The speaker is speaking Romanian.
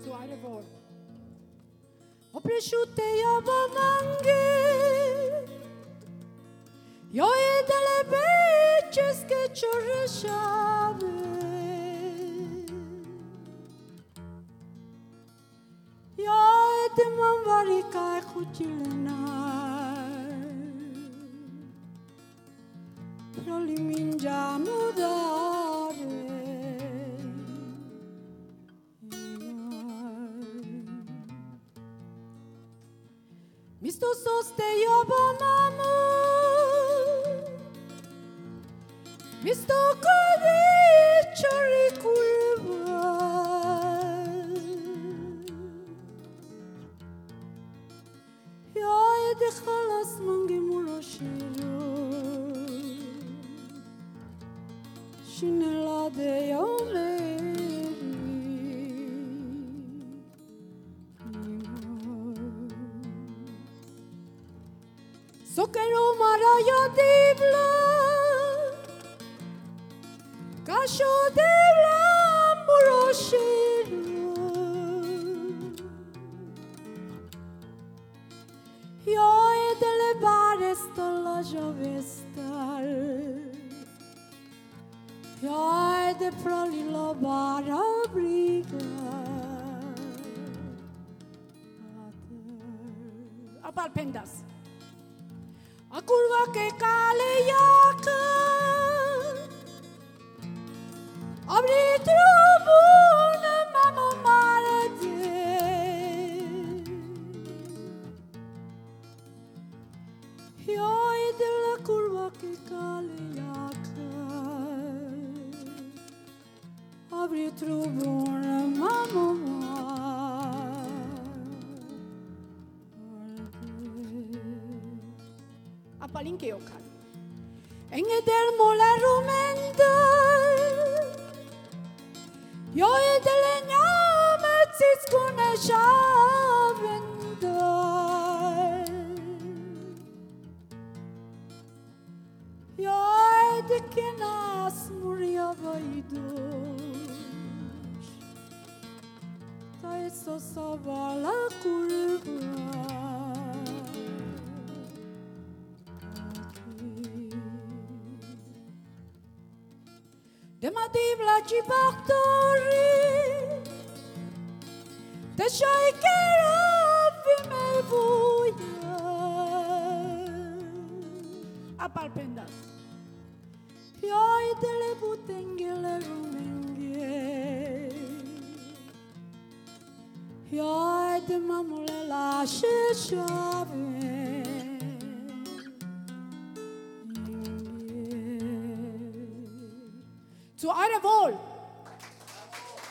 Zu Eidevol. Opresciute io vananghe, io e delle becce che ci resciave, io e te manvarica e cucilena, però li mangiano dare. Misto soste io banamu, misto kodi chari kulva, ya ede khalas mangi murashiro, shinela de yome. Sokero maraya dibla, kasho dibla muroshiru. Yo edele baresta la javestar, yo ede proli la bara briga. Apal pendas. A curva che cale iacă, apri trubună mamă mare de. Ioi de la curva che cale iacă, apri trubună mamă mare. Palinke yokan. Enge del mola rumenda. Yo edele nyame titskune shavenda. Yo edekinas muria vaidush. Ta eso savala kurva. De ma divla ci partori, te shai che ravi me vuia. A palpendas. Ioi delle butenghele rumenghe, ioi de mamule lasce shave. Zu Eidevol.